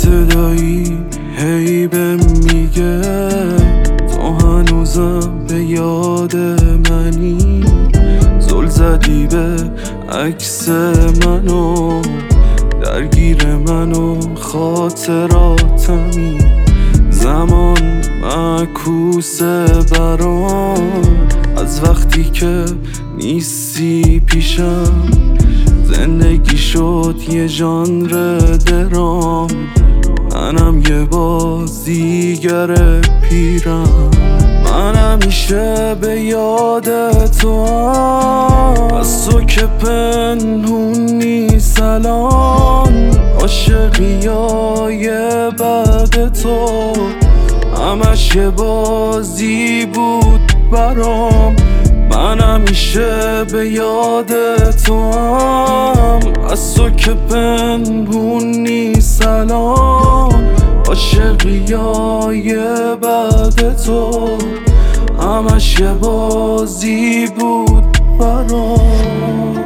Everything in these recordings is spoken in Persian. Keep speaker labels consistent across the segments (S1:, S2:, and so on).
S1: صدایی هی بهم میگه تو هنوزم به یاد منی. زل زدی به عکس منو، درگیر منو خاطراتمی. زمان معکوسه برام از وقتی که نیستی پیشم. زندگی شد یه ژانر درام، منم یه بازیگر پیرم. من همیشه به یاد تو هم، از تو که پنهون نیست الان. عاشقی های بعد تو همش یه بازی بود برام. من همیشه به یاد تو هم، از تو که پنهون نیست الان. عاشقی های بعد تو همش یه بازی بود برام.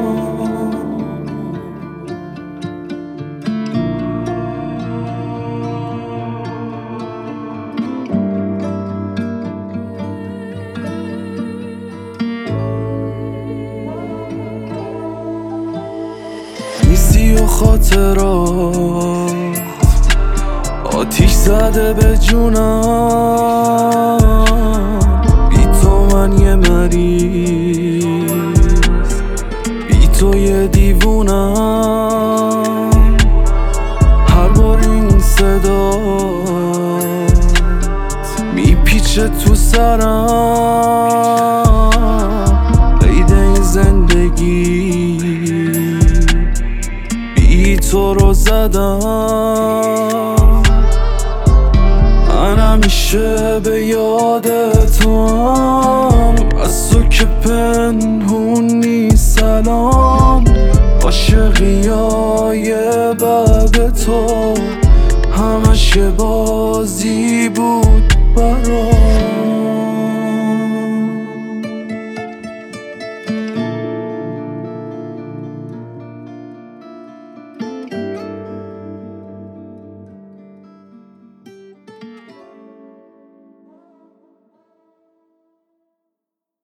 S1: نیستی و خاطرات آتیش زده به جونم. بی تو من یه مریض، بی تو یه دیوونم. هر بار این صدات میپیچه تو سرم. قید این زندگی بی تو رو زدم. من همیشه به یاد تو هم، از تو که پنهون نیست الان. عاشقی های بعد تو همش یه بازی بود